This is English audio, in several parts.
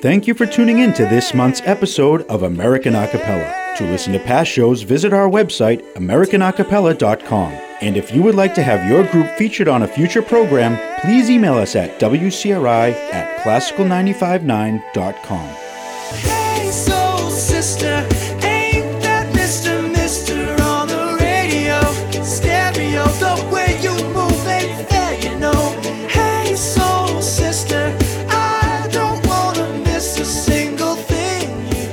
Thank you for tuning in to this month's episode of American Acapella. To listen to past shows, visit our website, americanacapella.com. And if you would like to have your group featured on a future program, please email us at wcri@classical959.com. Hey, soul sister, ain't that Mr. on the radio? Stereo, the way you move ain't fair, you know. Hey, soul sister, I don't wanna miss a single thing you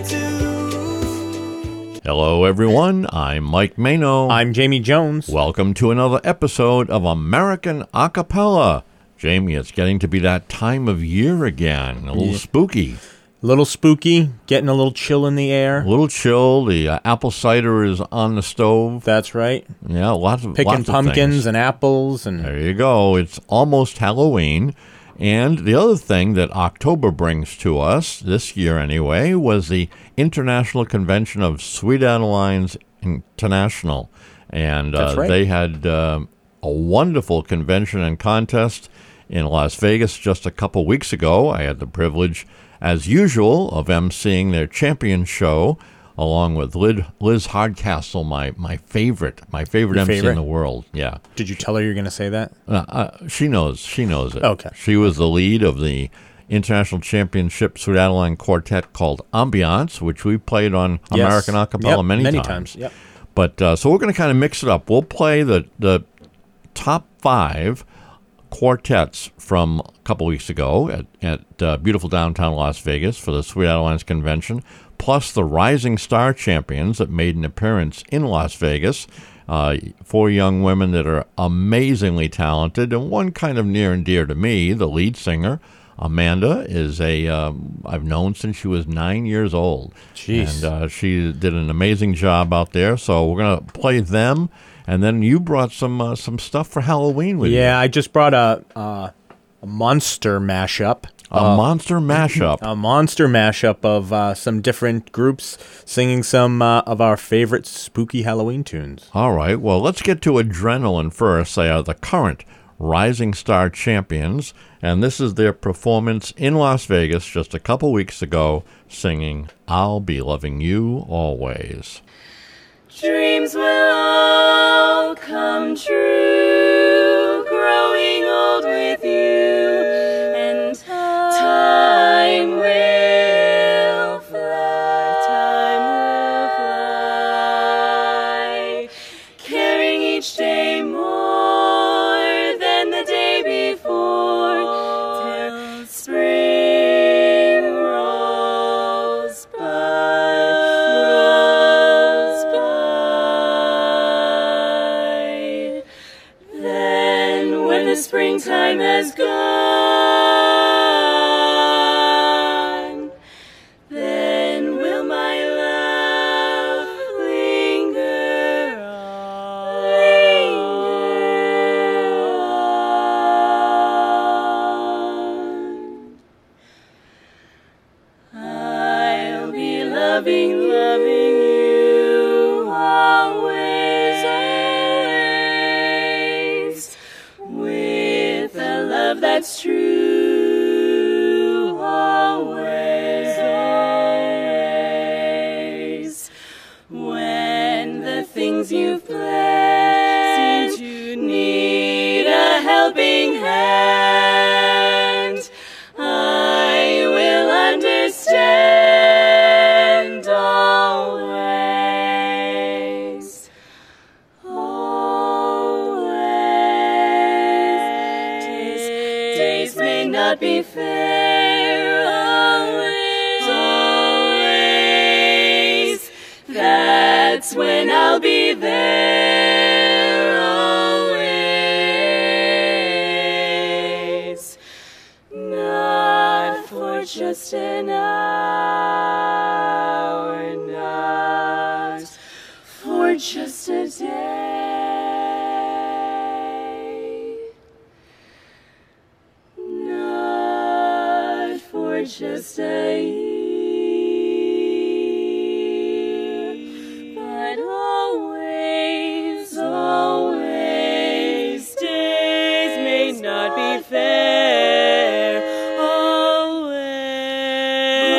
do. Hello, everyone. I'm Mike Mano. I'm Jamie Jones. Welcome to another episode of American Acapella. Jamie, it's getting to be that time of year again. A little spooky. A little spooky, getting a little chill in the air. A little chill. The apple cider is on the stove. That's right. Yeah, lots of Picking pumpkins things. and apples. And There you go. It's almost Halloween. And the other thing that October brings to us, this year anyway, was the International Convention of Sweet Adelines International. And That's right. they had a wonderful convention and contest in Las Vegas just a couple weeks ago. I had the privilege, as usual, of emceeing their champion show, along with Liz Hardcastle, my favorite Your MC favorite? in the world. Yeah. did you tell her you're going to say that? She knows it. Okay. She was the lead of the International Championship Sweet Adeline Quartet called Ambiance, which we played on Yes. American Acapella Yep, many times. times. Yep. But so we're going to kind of mix it up. We'll play the top 5 quartets from a couple weeks ago at beautiful downtown Las Vegas for the Sweet Adelines Convention, plus the Rising Star Champions that made an appearance in Las Vegas. 4 young women that are amazingly talented, and one kind of near and dear to me, the lead singer, Amanda, is I've known since she was 9 years old. Jeez. And she did an amazing job out there. So we're going to play them. And then you brought some stuff for Halloween with you. Yeah, I just brought a monster mashup. A monster mashup. A monster mashup of some different groups singing some of our favorite spooky Halloween tunes. All right. Well, let's get to Adrenaline first. They are the current Rising Star Champions. And this is their performance in Las Vegas just a couple weeks ago, singing I'll Be Loving You Always. Dreams will all come true, growing old with you, and time will fly, carrying each day more than the day before, till spring rolls by. Then, when the springtime has gone, then will my love linger on. I'll be loving you always, with a love that's true always. When the things you've planned seem to need a helping hand, I will understand always. Always. Days may not be fair, always. That's when I'll be there, always. Not for just an hour, not for just a day, not for just a year, but always, always. Days may not be fair, always.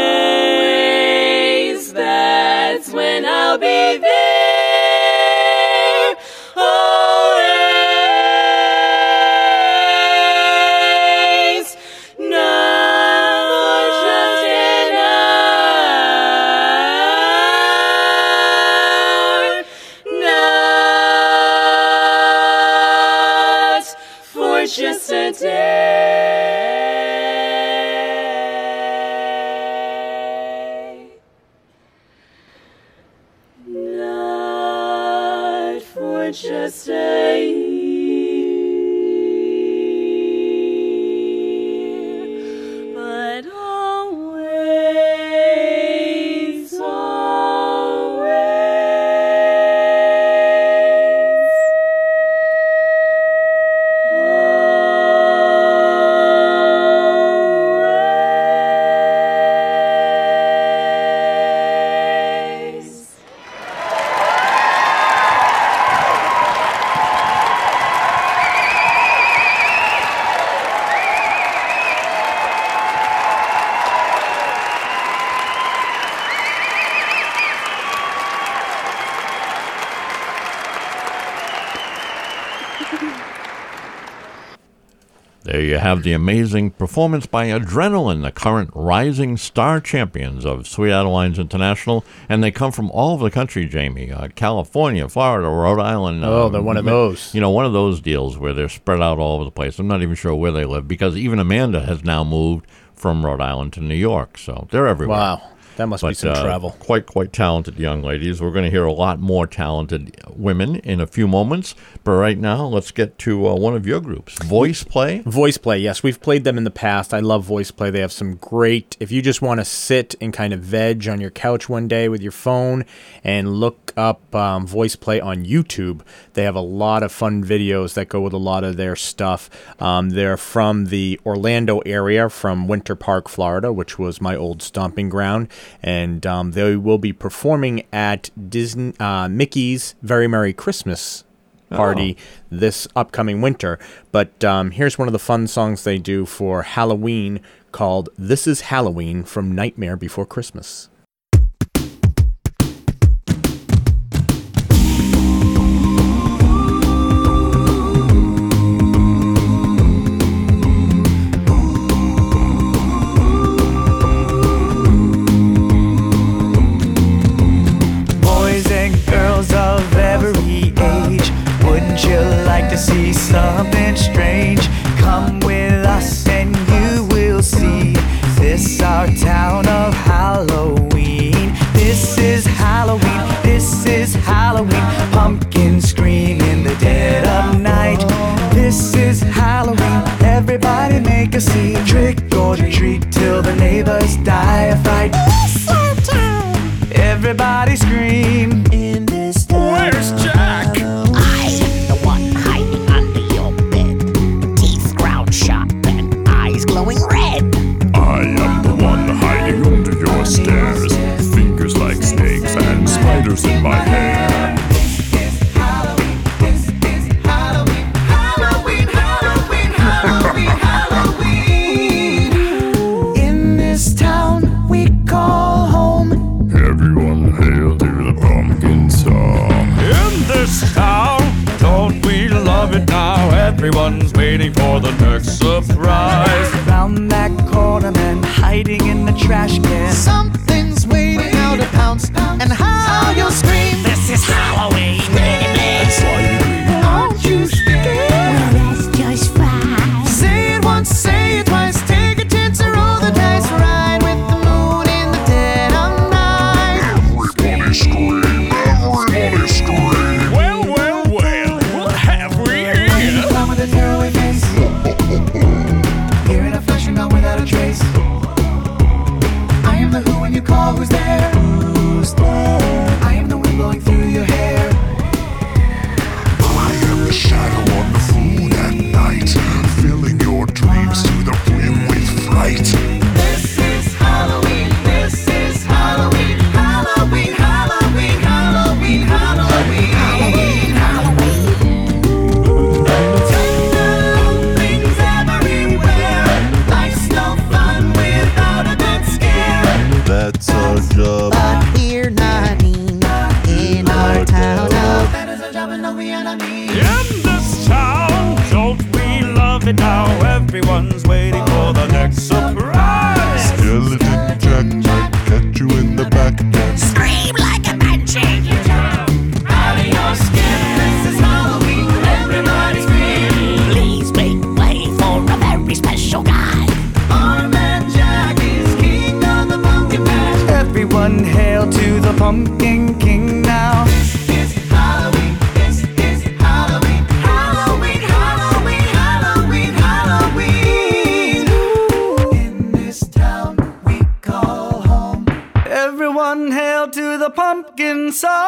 you have the amazing performance by Adrenaline, the current rising star champions of Sweet Adelines International, and they come from all over the country, Jamie. California, Florida, Rhode Island. They're one of those. One of those deals where they're spread out all over the place. I'm not even sure where they live, because even Amanda has now moved from Rhode Island to New York, so they're everywhere. Wow. That must be some travel. Quite talented young ladies. We're going to hear a lot more talented women in a few moments. But right now, let's get to one of your groups, Voice Play. Voice Play, yes. We've played them in the past. I love Voice Play. They have some great, if you just want to sit and kind of veg on your couch one day with your phone and look up Voice Play on YouTube, they have a lot of fun videos that go with a lot of their stuff. They're from the Orlando area, from Winter Park, Florida, which was my old stomping ground. And they will be performing at Disney Mickey's Very Merry Christmas party this upcoming winter. But here's one of the fun songs they do for Halloween called This Is Halloween from Nightmare Before Christmas. To see something strange, come with us and you will see this our town of Halloween. This is Halloween, this is Halloween. Pumpkins scream in the dead of night. This is Halloween, everybody make a scene. Trick or treat till the neighbors die a fright. This our town, everybody scream in this town. Where's Jack? Glowing red. I am the one hiding under your stairs, fingers like snakes and spiders in my hair. This is Halloween, this is Halloween, Halloween, Halloween, Halloween, Halloween. In this town we call home. Everyone hail to the pumpkin song. In this town, don't we love it now? Everyone's waiting for the next surprise. Round that corner, man, hiding in the trash can. Something's waiting out to pounce, and how you'll scream. This is Halloween. Aren't you scared? Well, that's just fine. Say it once, say it twice. Take a chance or roll the dice. Ride with the moon in the dead of night. Everybody scream, everybody scream. Well, what have we here? Come with a tearaway face. Here in a flash and not without a trace. I am the who when you call, who's there? Who's there? I am the wind blowing through your hair. I am the shadow on the moon at night, filling your dreams to the brim with fright. This is Halloween, this is Halloween, Halloween, Halloween, Halloween, Halloween, Halloween, Halloween. Things everywhere. Life's no fun without a good scare. That's our job. But we're not in our town. Banners are jumping, no we enemy. In this town, don't we love it now? Everyone's waiting for the next surprise. Skeleton Jack might catch you in the back again. Scream like a banshee. Out of your skin. This is Halloween. Everybody scream. Please make way for a very special guy. Our man Jack is king of the pumpkin patch. Everyone hail to the Pumpkin King now. This is Halloween. This is Halloween. Halloween, Halloween, Halloween, Halloween. In this town we call home. Everyone hail to the pumpkin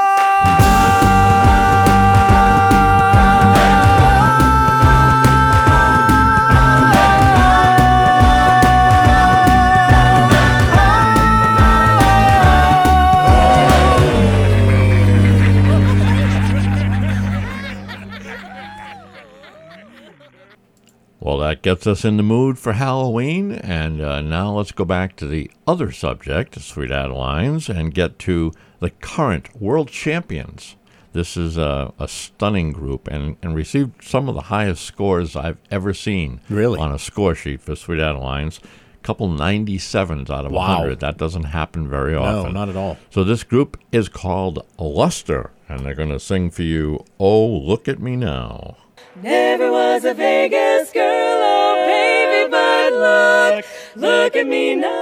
Well, that gets us in the mood for Halloween, and now let's go back to the other subject, Sweet Adelines, and get to the current world champions. This is a stunning group and received some of the highest scores I've ever seen Really? on a score sheet for Sweet Adelines. Couple 97s out of Wow. 100. That doesn't happen very No, often. not at all. So this group is called Luster, and they're going to sing for you, Oh, Look at Me Now. Never was a Vegas girl, oh baby, but look at me now,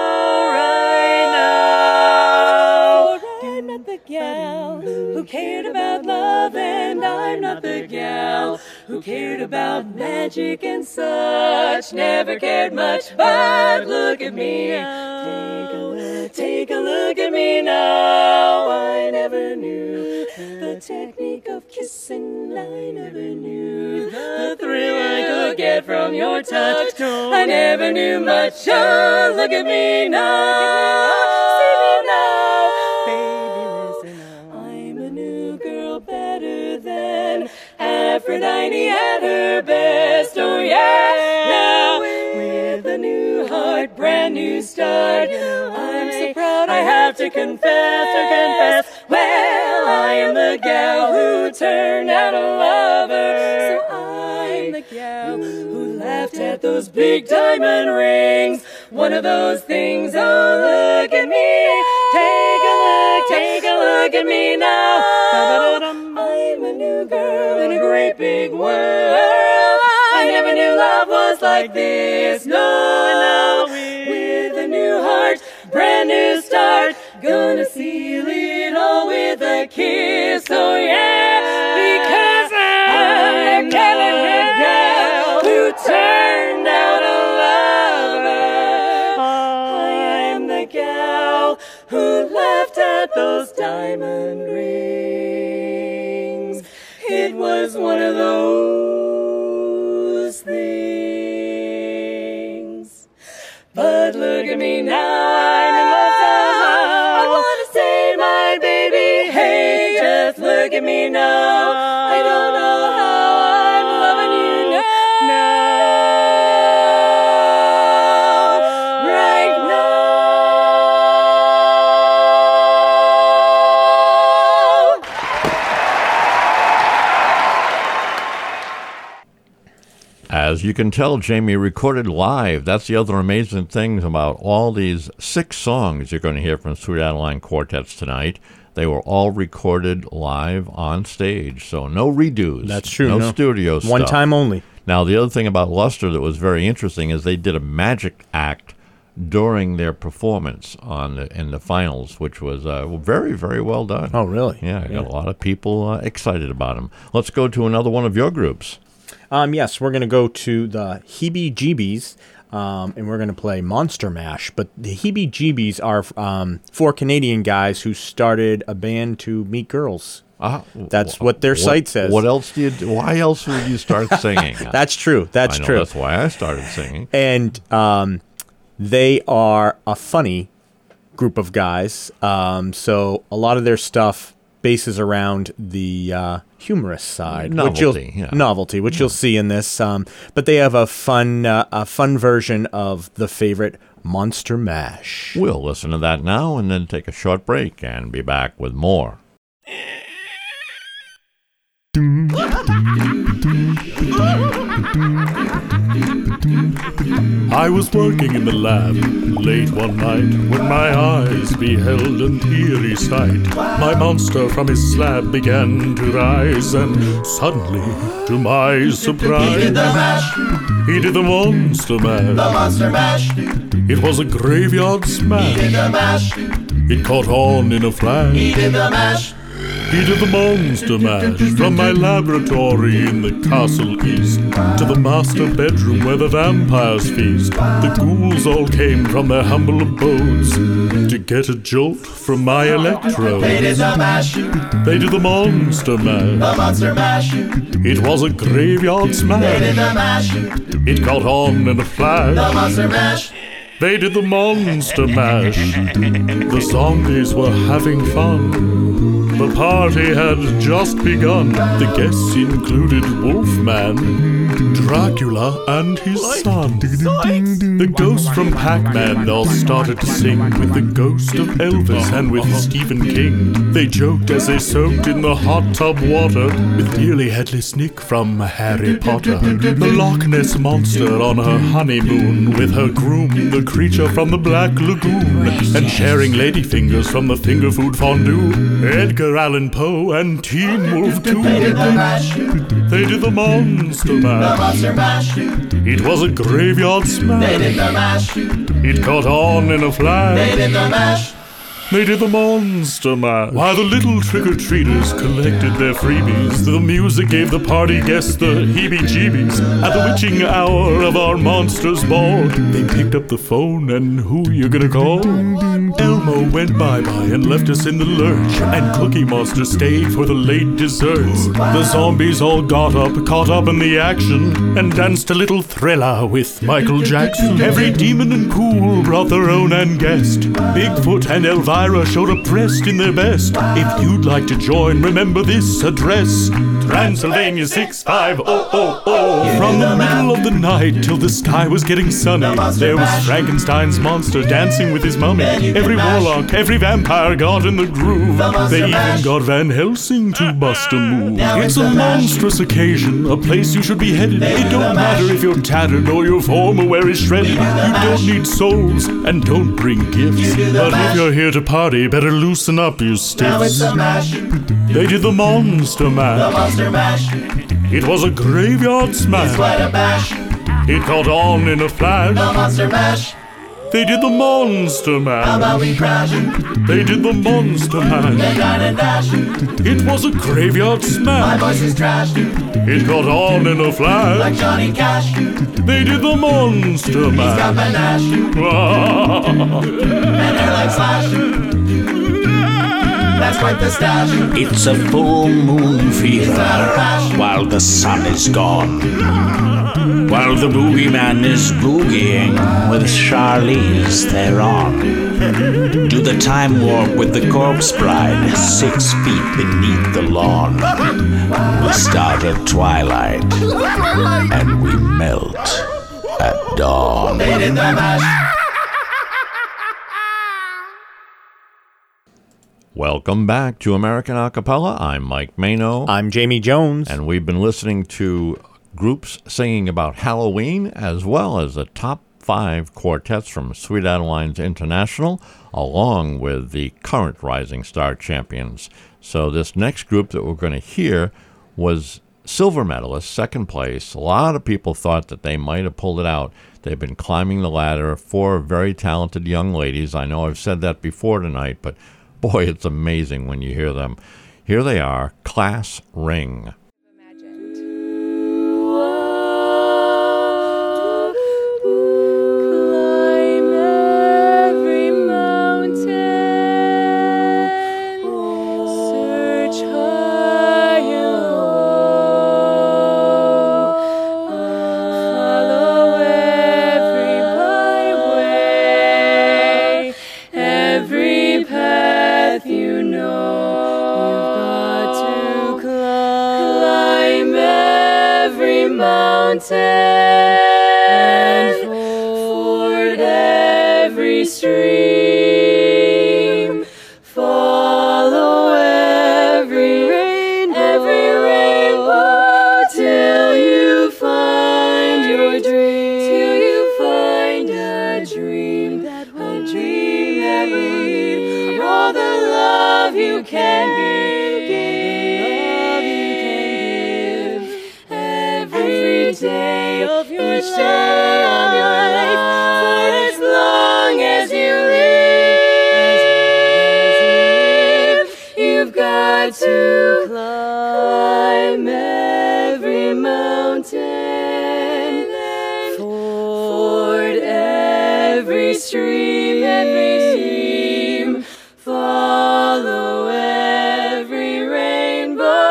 right now. I'm not the gal who cared about love, and I'm not the gal who cared about magic and such. Never cared much, but look at me. Take a look at me now. I never knew the technique of kissing. I never knew the thrill I could get from your touch. I never knew much. Oh, look at me now. See me now. Baby, listen now. I'm a new girl, better than Aphrodite at her best. Oh yeah, now with a new heart, brand new start. I'm so proud I have to confess. Well, I am the gal who turned out a lover. So I'm the gal who laughed at those big diamond rings. One of those things. Oh, look at me. Take a look at me now. I'm a new girl in a great big world. I never knew love was like this. No, with a new heart, brand new start. Gonna seal it all with a kiss. Oh yeah, because I'm the gal who turned out a lover. I am the gal who laughed at those diamond rings. It was one of those things. But look at me now, I'm in love somehow. I wanna say, my baby, hey, just look at me now. I don't know how I'm loving you now, right now. As you can tell, Jamie recorded live. That's the other amazing thing about all these 6 songs you're going to hear from Sweet Adeline Quartets tonight. They were all recorded live on stage, so no redos. That's true. No studio stuff. One time only. Now, the other thing about Luster that was very interesting is they did a magic act during their performance in the finals, which was very, very well done. Oh, really? Yeah, I got a lot of people excited about them. Let's go to another one of your groups. Yes, we're going to go to the Heebie-Jeebies, and we're going to play Monster Mash. But the Heebie-Jeebies are 4 Canadian guys who started a band to meet girls. That's what their site says. What else do you do? Why else would you start singing? That's true. That's I know, true. That's why I started singing. And they are a funny group of guys. So a lot of their stuff bases around the humorous side, Novelty, which you'll see in this. But they have a fun version of the favorite Monster Mash. We'll listen to that now and then take a short break and be back with more. I was working in the lab late one night when my eyes beheld an eerie sight. My monster from his slab began to rise, and suddenly, to my surprise, he did the mash. He did the monster mash. The monster mash. It was a graveyard smash. He did the mash. It caught on in a flash. He did the mash. He did the monster mash from my laboratory in the castle east to the master bedroom where the vampires feast. The ghouls all came from their humble abodes to get a jolt from my electrode. They did the mash. They did the monster mash. The monster mash. It was a graveyard smash. They did the mash. It caught on in a flash. The monster mash. They did the monster mash. The zombies were having fun. The party had just begun. The guests included Wolfman, Dracula, and his son. The ghost from Pac-Man all started to sing with the ghost of Elvis and with Stephen King. They joked as they soaked in the hot tub water with nearly headless Nick from Harry Potter. The Loch Ness Monster on her honeymoon with her groom, the creature from the Black Lagoon, and sharing ladyfingers from the finger food fondue. Edgar Allan Poe and Teen Wolf too. They did the mash. They did the Monster Mash. The Monster Mash. It was a graveyard smash. They did the mash. It caught on in a flash. They did the mash. They did the Monster Mash. While the little trick-or-treaters collected their freebies, the music gave the party guests the heebie-jeebies. At the witching hour of our monsters' ball, they picked up the phone, and who you gonna call? Elmo went bye-bye and left us in the lurch, and Cookie Monster stayed for the late desserts. The zombies all got up, caught up in the action, and danced a little Thriller with Michael Jackson. Every demon and ghoul brought their own and guest. Bigfoot and Elvira showed up dressed in their best. If you'd like to join, remember this address: Transylvania 65000. From the middle of the night till the sky was getting sunny, there was Frankenstein's monster dancing with his mummy. Every warlock, every vampire got in the groove. They even got Van Helsing to bust a move. It's a monstrous occasion, a place you should be headed. It don't matter if you're tattered or your formal wear is shredded. You don't need souls and don't bring gifts. But if you're here to party, better loosen up, you stiffs. They did the Monster Mash. The Monster Mash. It was a graveyard smash. It's quite a bash. It caught on in a flash. The Monster Mash. They did the Monster Mash. How about we crash? They did the Monster Mash. They dine and dash. It was a graveyard smash. My voice is trash. It caught on in a flash. Like Johnny Cash. They did the Monster Mash. He's got panache. And hair like Slash. That's quite the stash. It's a full moon fever while the sun is gone. While the boogeyman is boogieing with Charlize Theron. Do the time warp with the corpse bride 6 feet beneath the lawn. We start at twilight and we melt at dawn. They did the mash. Welcome back to American Acapella. I'm Mike Mano. I'm Jamie Jones. And we've been listening to groups singing about Halloween, as well as the top 5 quartets from Sweet Adelines International, along with the current Rising Star champions. So this next group that we're going to hear was silver medalist, second place. A lot of people thought that they might have pulled it out. They've been climbing the ladder. 4 very talented young ladies. I know I've said that before tonight, but boy, it's amazing when you hear them. Here they are, Class Ring. And ford every stream, follow every rainbow till you find your dream, till you find a dream that will be all the love you can give. Day of your life, for as long as you live, you've got to climb every mountain, ford every stream, follow every rainbow.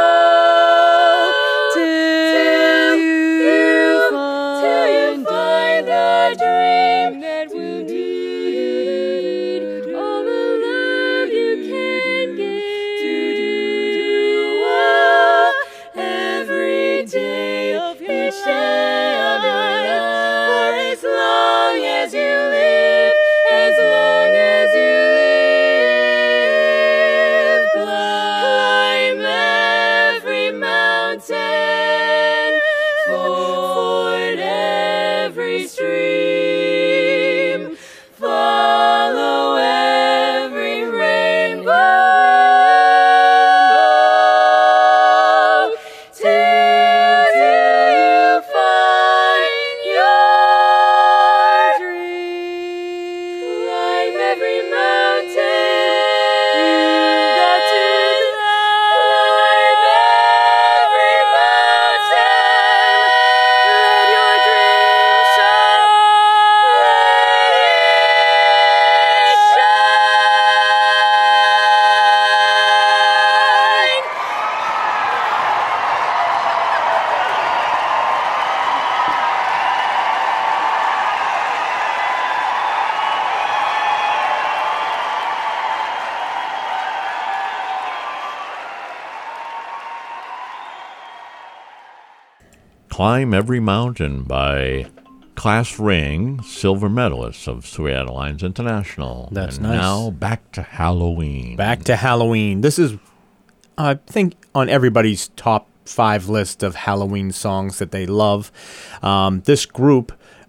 Climb Every Mountain by Class Ring, silver medalists of Sweet Adelines International. That's and nice. Now back to Halloween. Back to Halloween. This is, I think, on everybody's top 5 list of Halloween songs that they love. This group,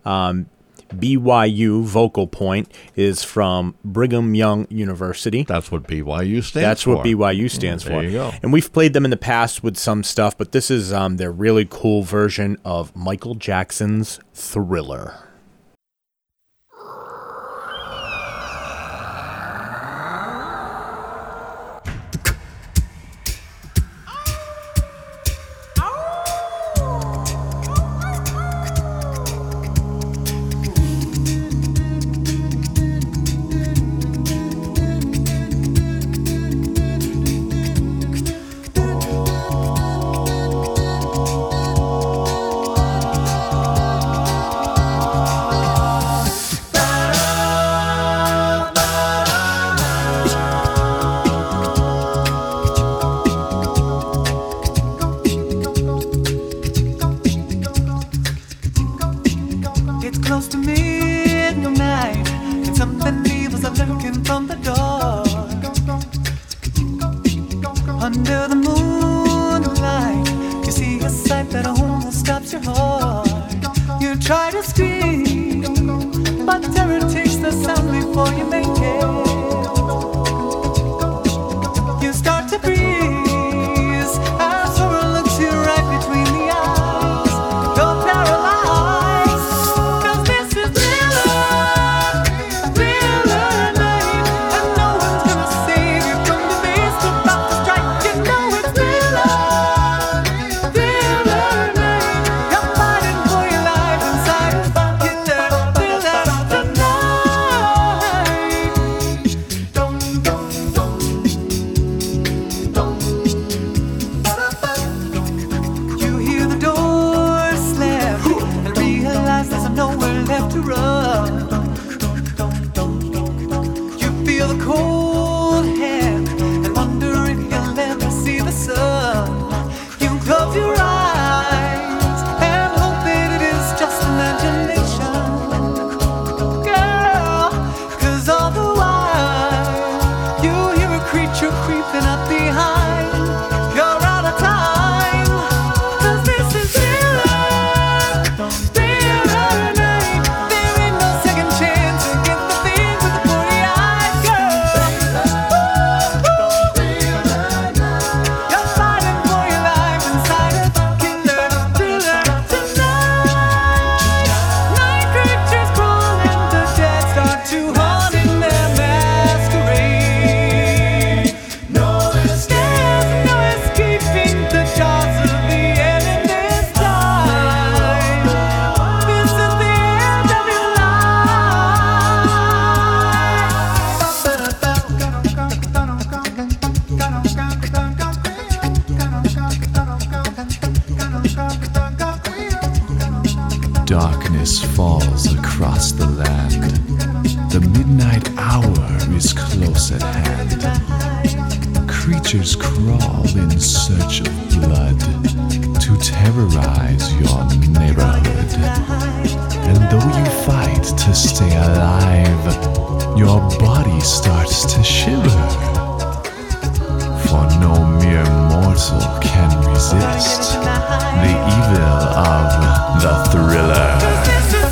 BYU Vocal Point, is from Brigham Young University. That's what BYU stands for. That's what BYU stands for. There you go. And we've played them in the past with some stuff, but this is their really cool version of Michael Jackson's Thriller. It's close to midnight, and something evil's lurking from the door. Under the moonlight, you see a sight that almost stops your heart. You try to scream, but terror takes the sound before you make it. You start to breathe as horror looks you right between the eyes. You're paralyzed, 'cause this is thriller night, and no one's gonna save you from the beast about to strike. You know it's thriller night. You're fighting for your life inside a killer thriller tonight. Dum dum dum dum. You hear the door slam and realize there's nowhere left to run. You feel the cold hand and wonder if you'll ever see the sun. You close your eyes and hope that it is just imagination, girl, 'cause all the while you hear a creature creeping up behind. You're out of time, 'cause this is thriller night. There ain't no second chance against the thing with the booty-eyed girl. You're fighting for your life inside a killer thriller tonight. Night creatures crawl and the dead start to haunt in their masquerade. No escape, no escaping the jaws of the end in this time. This is the end of your Darkness falls across the land. The midnight hour is close at hand. Creatures crawl in search of blood to terrorize your neighborhood. And though you fight to stay alive, your body starts to shiver. For no mere mortal can resist the evil of the thriller. This is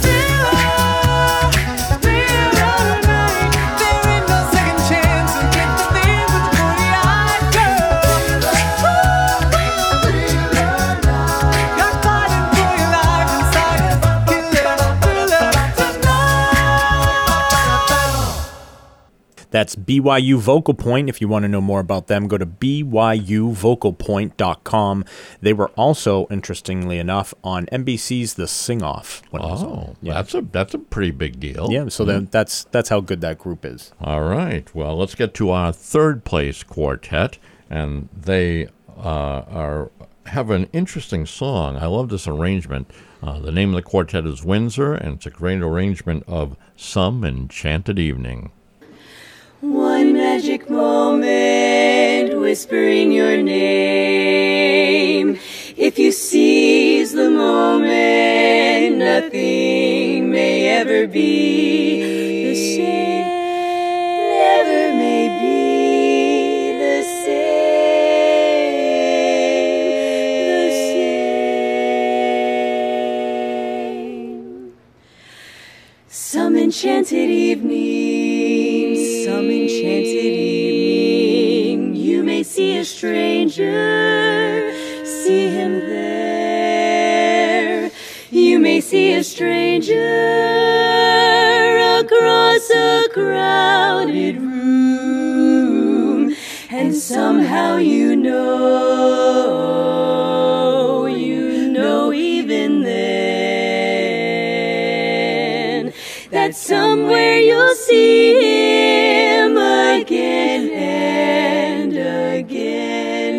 thriller night. There ain't no second chance against the thing with the booty-eyed girl. You're fighting for your life inside a killer thriller tonight. That's BYU Vocal Point. If you want to know more about them, go to byuvocalpoint.com. They were also, interestingly enough, on NBC's The Sing-Off. when it was on. Oh, Yeah. that's a pretty big deal. Yeah, so that's how good that group is. All right. Well, let's get to our third place quartet, and they have an interesting song. I love this arrangement. The name of the quartet is Windsor, and it's a great arrangement of Some Enchanted Evening. One magic moment, whispering your name If you seize the moment, nothing may ever be the same. Never may be the same. Some enchanted evening, you may see a stranger. See him there. You may see a stranger across a crowded room, and somehow you know even then, that somewhere you'll see him again and again.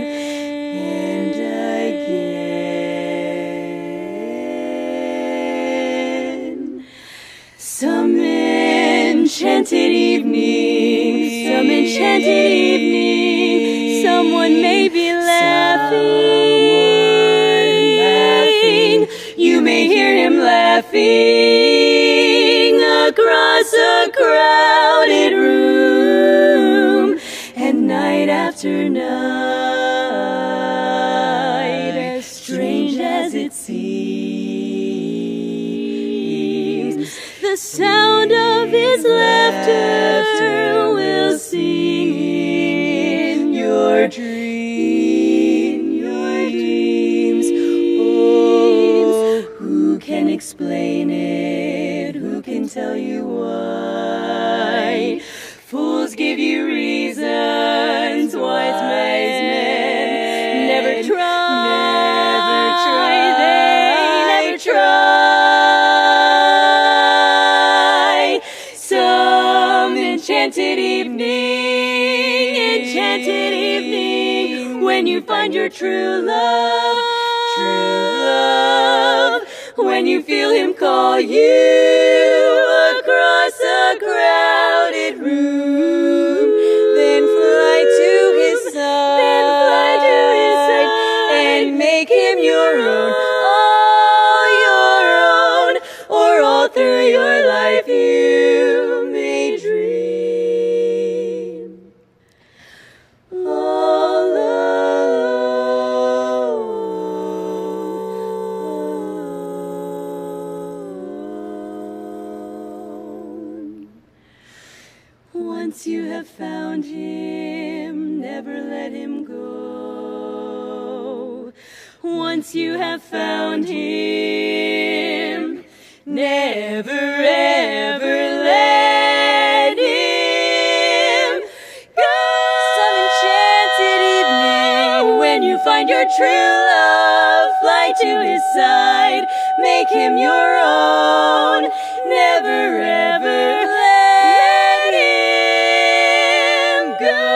Some enchanted evening, someone may be laughing. You may hear him laughing across a crowded room, and night after night, as strange as it seems, the sound of his laughter will sing in your dreams. Oh, who can explain it? Who can tell you why? Fools give you reasons, wise men never try. They never try. Some enchanted evening, when you find your true love, when you feel him call you across a crowded room, then fly to his side, and make him your own, all your own, or all through your life you may dream all alone. Once you have found him, never let him go. Once you have found him, never ever let him go. Some enchanted evening, when you find your true love, fly to his side, make him your own, never ever let him go.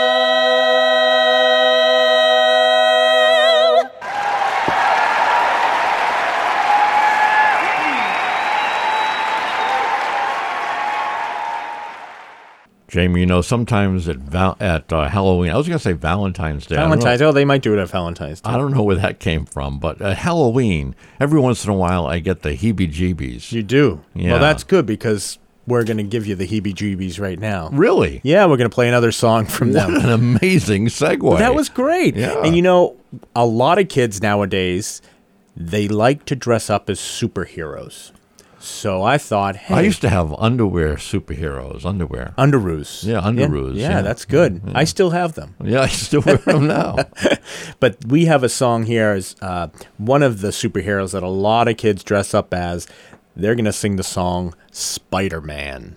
Jamie, sometimes at Halloween, I was going to say Valentine's Day. They might do it at Valentine's Day. I don't know where that came from, but at Halloween, every once in a while, I get the heebie-jeebies. You do? Yeah. Well, that's good, because we're going to give you the heebie-jeebies right now. Really? Yeah, we're going to play another song from them. What an amazing segue. That was great. Yeah. And a lot of kids nowadays, they like to dress up as superheroes. So I thought, hey. I used to have superheroes. Underoos. Yeah, underoos. Yeah, that's good. Yeah. I still have them. Yeah, I still wear them now. But we have a song here as one of the superheroes that a lot of kids dress up as. They're going to sing the song Spider-Man.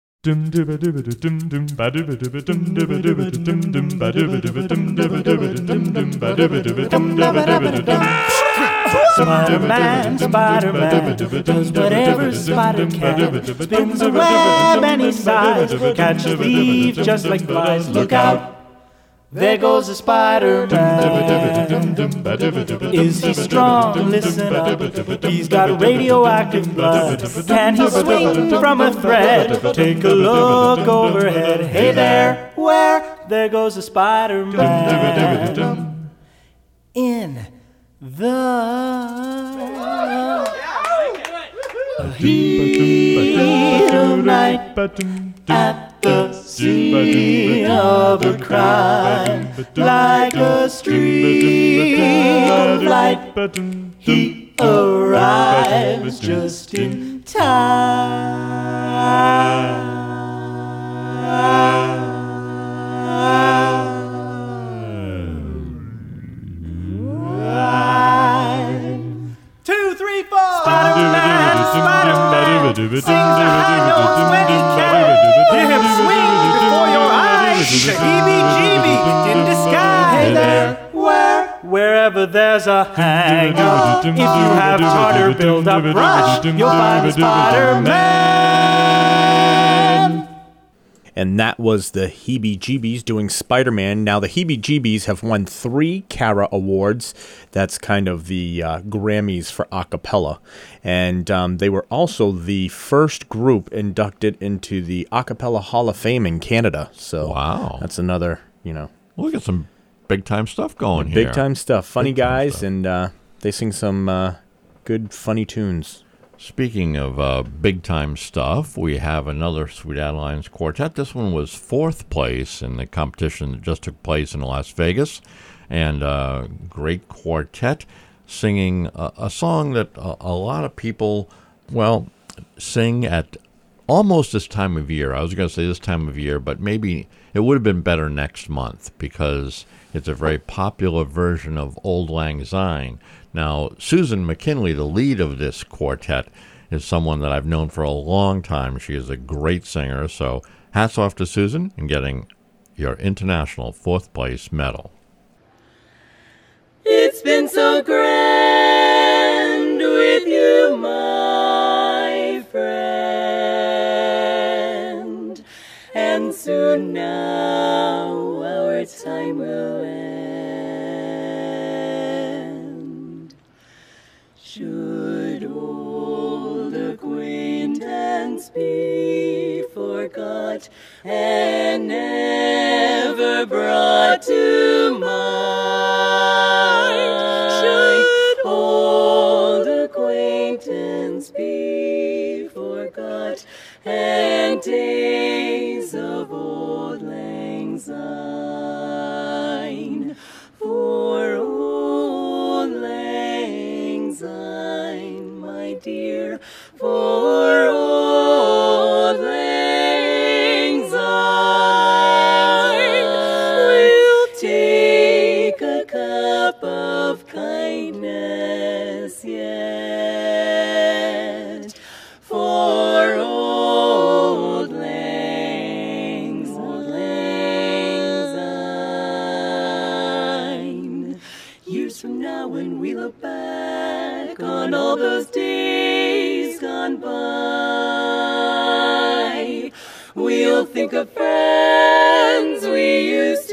Spider-Man, Spider-Man, does whatever a spider can. Spins a web any size, catches thieves just like flies. Look out! There goes a Spider-Man. Is he strong? Listen up. He's got radioactive blood. Can he swing from a thread? Take a look overhead. Hey there, where? There goes a Spider-Man. In The heat of night at the scene of a crime, like a streak of light, he arrives just in time. 2, 3, 4. Spider-Man, Spider-Man sings the high notes when he can. Hear him swing before your eyes. The heebie-jeebie in disguise. Hey there, wherever there's a hang-up, if you have tartar build-up rush, you'll find Spider-Man. And that was the Heebie-Jeebies doing Spider-Man. Now, the Heebie-Jeebies have won 3 Cara Awards. That's kind of the Grammys for a cappella. And they were also the first group inducted into the A Cappella Hall of Fame in Canada. So wow, that's another, you know. Look at some big-time stuff going here. Big-time stuff. Funny guys, and they sing some good, funny tunes. Speaking of big-time stuff, we have another Sweet Adelines quartet. This one was 4th place in the competition that just took place in Las Vegas. And great quartet singing a song that a lot of people, well, sing at almost this time of year. I was going to say this time of year, but maybe it would have been better next month because it's a very popular version of Auld Lang Syne. Now, Susan McKinley, the lead of this quartet, is someone that I've known for a long time. She is a great singer, so hats off to Susan in getting your international 4th place medal. It's been so grand with you, my friend, and soon now our time will end. Should old acquaintance be forgot and never brought to mind? Should old acquaintance be forgot and days of Auld Lang Syne? For Auld Lang Syne, my dear, for Auld Lang Syne, we'll take a cup of kindness yet. For Auld Lang Syne. Years from now when we look back on all those days gone by, we'll think of friends we used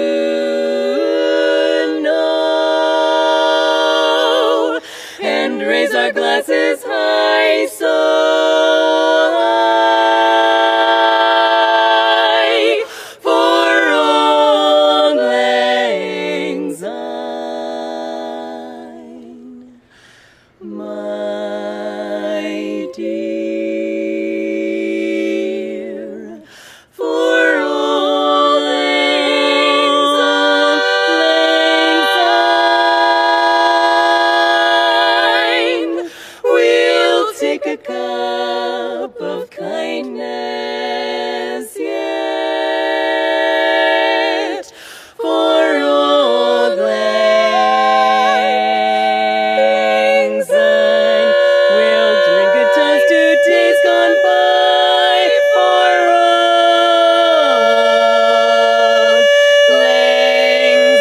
to know and raise our glasses high, so high, for Auld Lang Syne, my dear, for Auld Lang Syne, we'll take a cup of kindness yet. For Auld Lang Syne, we'll drink a toast to days gone by. For Auld Lang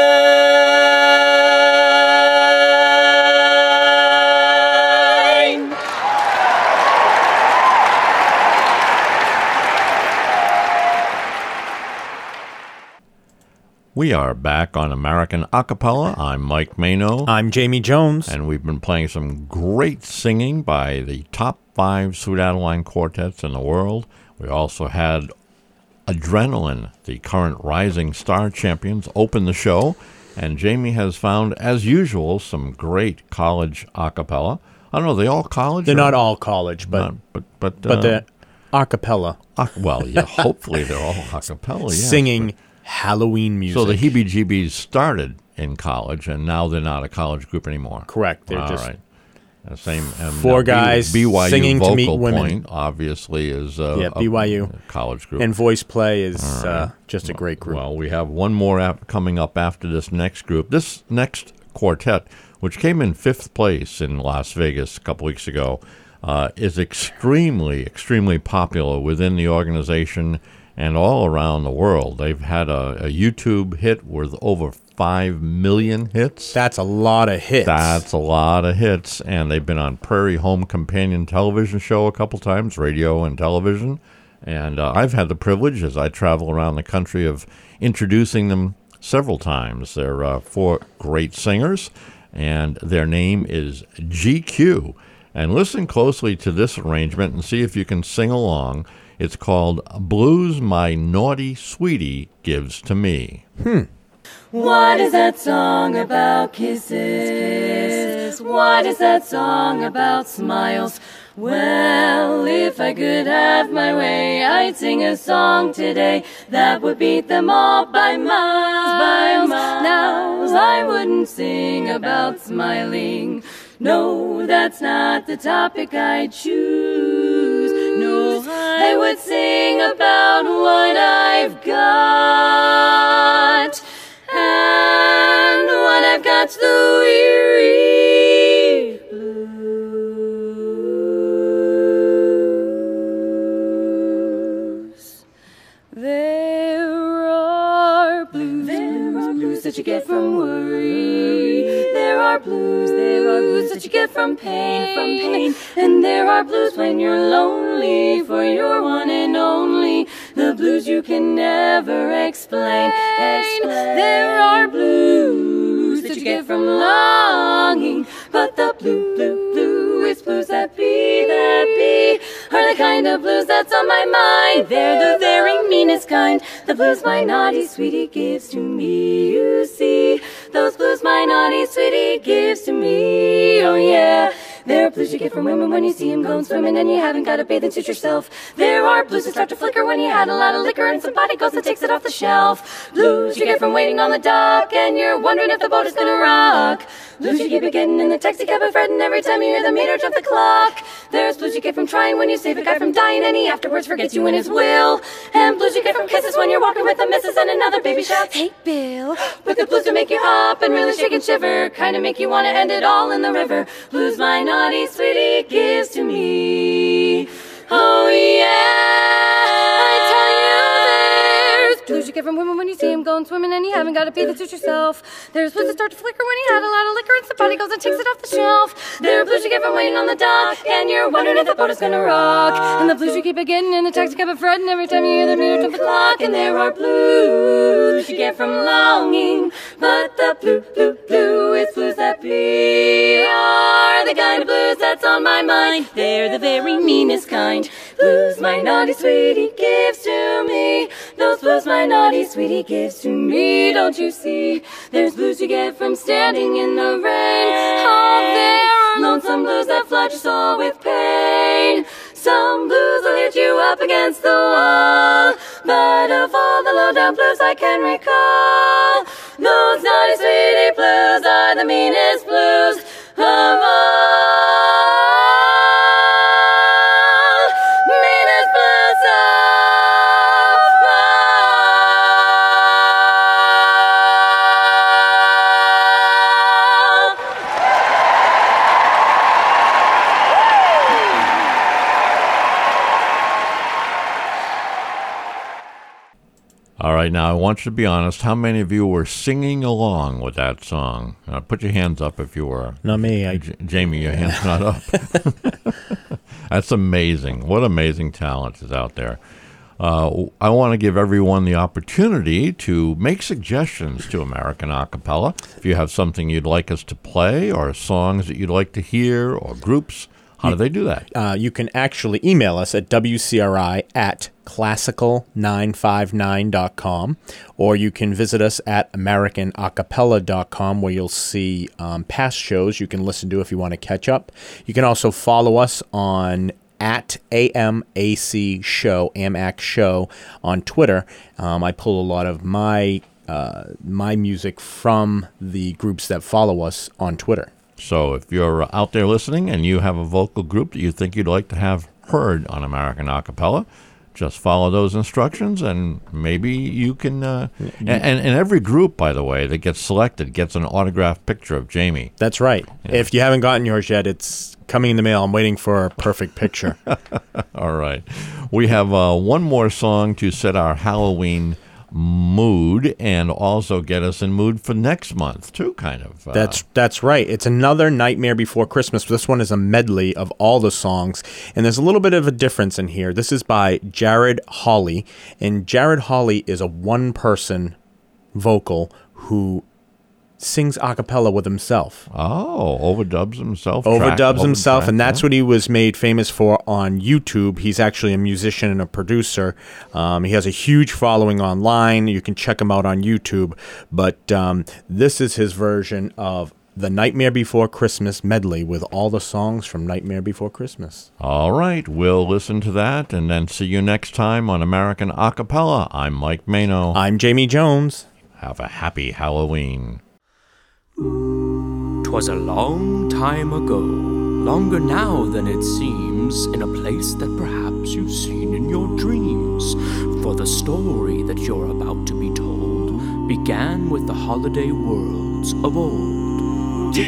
Syne. We are back on American Acapella. I'm Mike Mano. I'm Jamie Jones. And we've been playing some great singing by the top 5 Sweet Adeline quartets in the world. We also had Adrenaline, the current Rising Star champions, open the show. And Jamie has found, as usual, some great college a cappella. I don't know, are they all college? They're or- not all college, but the a cappella. Well, yeah, hopefully they're all a cappella, yes. Singing Halloween music. So the Heebie-Jeebies started in college, and now they're not a college group anymore. Correct. They're All just right. Same. four guys BYU singing Vocal to meet women. Point, obviously, is BYU. a college group. And Voice Play is just a great group. Well, we have one more coming up after this next group. This next quartet, which came in 5th place in Las Vegas a couple weeks ago, is extremely, extremely popular within the organization and all around the world. They've had a YouTube hit with over 5 million hits. That's a lot of hits. That's a lot of hits. And they've been on Prairie Home Companion television show a couple times, radio and television. And I've had the privilege, as I travel around the country, of introducing them several times. They're 4 great singers, and their name is GQ. And listen closely to this arrangement and see if you can sing along. It's called Blues My Naughty Sweetie Gives to Me. What is that song about kisses? What is that song about smiles? Well, if I could have my way, I'd sing a song today that would beat them all by miles, Now, I wouldn't sing about smiling. No, that's not the topic I'd choose. No, I would sing about what I've got. And what I've got's the weary blues. There are blues that you get from worry. There are blues that you get from pain, And there are blues when you're lonely, for you're one and only. The blues you can never explain. There are blues that you get from longing, but the blue is blues that be, are the kind of blues that's on my mind. They're the very meanest kind, the blues my naughty sweetie gives to me. You see, those blues my naughty sweetie gives to me. Oh yeah. There are blues you get from women when you see them going swimming and you haven't got to bathe and suit yourself. There are blues that start to flicker when you had a lot of liquor and somebody goes and takes it off the shelf. Blues you get from waiting on the dock and you're wondering if the boat is gonna rock. Blues you keep getting in the taxi cab and fretting every time you hear the meter jump the clock. There's blues you get from trying when you save a guy from dying and he afterwards forgets you in his will. And blues you get from kisses when you're walking with the missus and another baby shouts, "Hey Bill." But the blues to make you hop and really shake and shiver, kinda make you wanna end it all in the river. Blues my naughty sweetie gives to me. Oh yeah, I tell you there's blues you get from women when you see them going swimming and you haven't got to pay the suit yourself. There's blues that start to flicker when you had a lot of liquor and somebody goes and takes it off the shelf. There are blues you get from waiting on the dock and you're wondering if the boat is gonna rock. And the blues you keep getting in the taxi cab and fretting every time you hear the meter jump the clock. And there are blues you get from longing, but the blue is blues that be, are the kind of blues that's on my mind. They're the very meanest kind, blues my naughty sweetie gives to me. Those blues my naughty sweetie gives to me. Don't you see? There's blues you get from standing in the rain. Oh, there are lonesome blues that flood your soul with pain. Some blues will hit you up against the wall, but of all the low-down blues I can recall, those naughty sweetie blues are the meanest blues of all. Meanest blues of All right, now I want you to be honest. How many of you were singing along with that song? Put your hands up if you were. Not me. Jamie, your hand's not up. That's amazing. What amazing talent is out there. I want to give everyone the opportunity to make suggestions to American Acapella. If you have something you'd like us to play or songs that you'd like to hear or groups, How do they do that? You can actually email us at wcri@classical959.com, or you can visit us at americanacapella.com, where you'll see past shows you can listen to if you want to catch up. You can also follow us on at AMAC Show, AMAC Show on Twitter. I pull a lot of my music from the groups that follow us on Twitter. So if you're out there listening and you have a vocal group that you think you'd like to have heard on American Acapella, just follow those instructions and maybe you can... and every group, by the way, that gets selected gets an autographed picture of Jamie. That's right. Yeah. If you haven't gotten yours yet, it's coming in the mail. I'm waiting for a perfect picture. All right. We have one more song to set our Halloween mood and also get us in mood for next month too, kind of. That's right. It's another Nightmare Before Christmas. This one is a medley of all the songs, and there's a little bit of a difference in here. This is by Jared Hawley, and Jared Hawley is a one-person vocal who sings a cappella with himself. Oh, overdubs himself. And that's what he was made famous for on YouTube. He's actually a musician and a producer. He has a huge following online. You can check him out on YouTube. But this is his version of the Nightmare Before Christmas medley with all the songs from Nightmare Before Christmas. All right, we'll listen to that and then see you next time on American Acapella. I'm Mike Mano. I'm Jamie Jones. Have a happy Halloween. 'Twas a long time ago, longer now than it seems, in a place that perhaps you've seen in your dreams. For the story that you're about to be told began with the holiday worlds of old.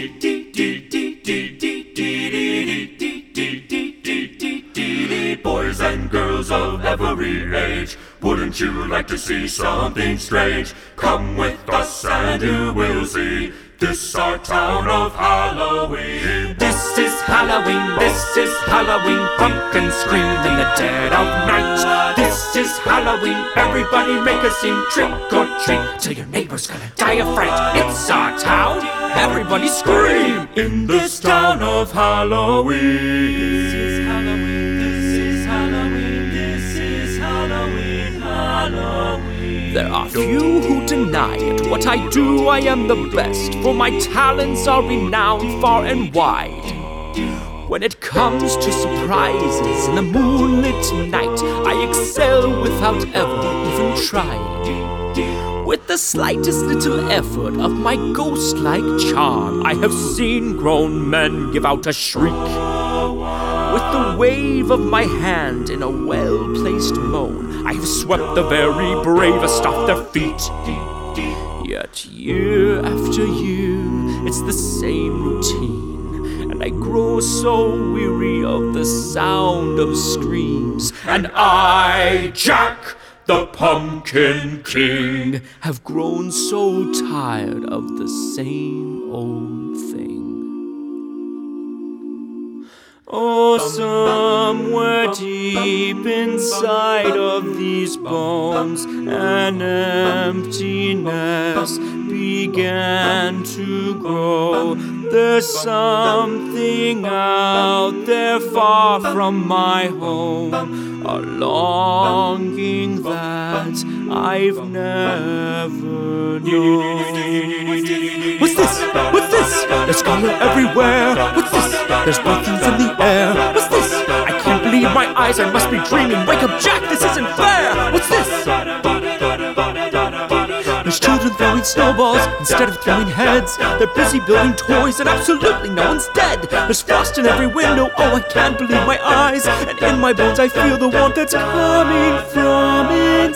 Boys and girls of every age, wouldn't you like to see something strange? Come with us and you will see this our town of Halloween. This is Halloween, pumpkins scream in the dead of night. This is Halloween, everybody make a scene, trick or treat, till your neighbor's gonna die of fright. It's our town, everybody scream in this town of Halloween. This is Halloween, this is Halloween, this is Halloween, Halloween. There are few who deny it. What I do, I am the best, for my talents are renowned far and wide. When it comes to surprises in the moonlit night, I excel without ever even trying. With the slightest little effort of my ghost-like charm, I have seen grown men give out a shriek. With the wave of my hand in a well-placed moan, I have swept the very bravest off their feet. Yet year after year, it's the same routine, and I grow so weary of the sound of screams. And I, Jack, the Pumpkin King, have grown so tired of the same old thing. Oh, somewhere deep inside of these bones, an emptiness began to grow. There's something out there far from my home, a longing that I've never known. What's this? What's this? There's color everywhere. What's this? There's buttons in the air. What's this? I can't believe my eyes. I must be dreaming. Wake up, Jack. This isn't fair. What's this? There's children throwing snowballs instead of throwing heads. They're busy building toys and absolutely no one's dead. There's frost in every window. Oh, I can't believe my eyes. And in my bones I feel the warmth that's coming from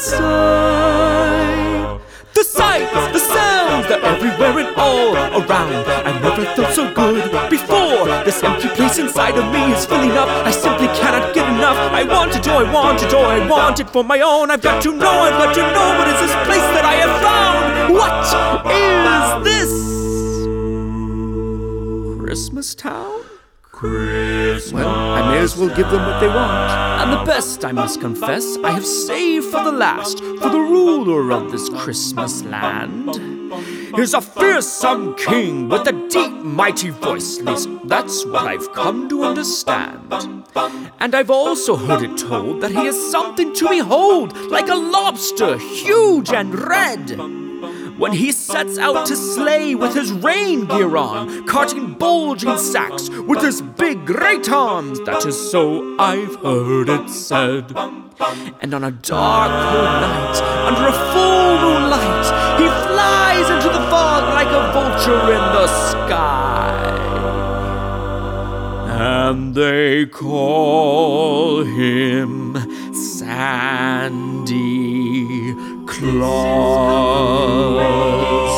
inside. The sights, the sounds, they're everywhere and all around. I never felt so good before. This empty place inside of me is filling up. I simply cannot get enough. I want it, oh, I want it, oh, I want it for my own. I've got to know, what is this place that I have found? What is this? Christmas Town? Christmas. Well, I may as well give them what they want. And the best, I must confess, I have saved for the last, for the ruler of this Christmas land. is a fearsome king with a deep, mighty voice. At least that's what I've come to understand. And I've also heard it told that he is something to behold, like a lobster, huge and red. When he sets out to slay with his reindeer on, carting bulging sacks with his big great arms. That is so I've heard it said. And on a dark, cold night, under a full moonlight, he flies into the fog like a vulture in the sky. And they call him Sandy Claus.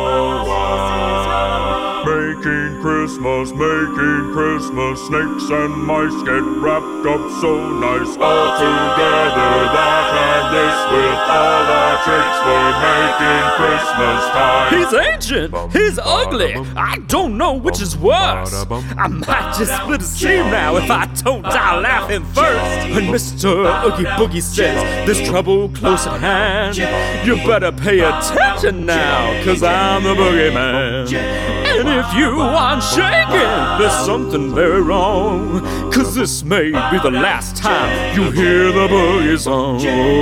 Making Christmas, snakes and mice get wrapped up so nice. All together that and this with all our tricks for making Christmas time. He's ancient, he's ugly, I don't know which is worse. I might just split a seam now if I don't die laughing first. When Mr. Oogie Boogie says there's trouble close at hand, you better pay attention now, 'cause I'm the boogeyman. And if you aren't shaking, there's something very wrong, 'cause this may be the last time you hear the boogie song.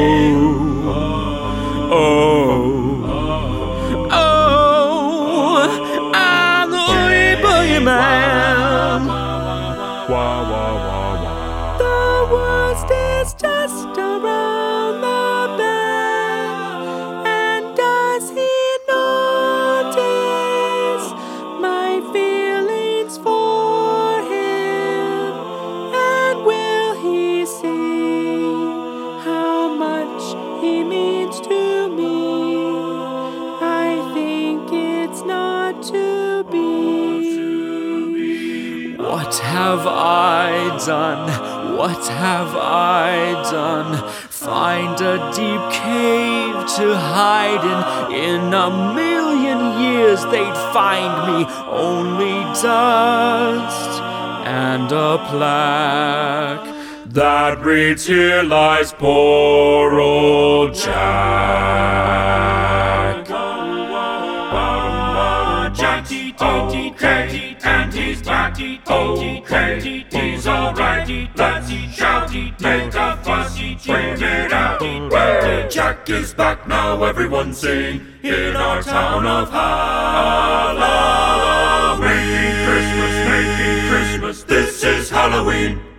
I'm the Oogie Boogie Man. The worst is just around the bend. And does he notice my feelings for him? And will he see how much he means to me? I think it's not to be. What have I done? What have I done? Find a deep cave to hide in a million years they'd find me only dust and a plaque that reads, "Here lies poor old Jack." Okay, and he's back. Okay, he's alright. Let's shout, make a fuss, bring it out. Well, Jack is back now, everyone sing in our town of Halloween. Making Christmas, this is Halloween.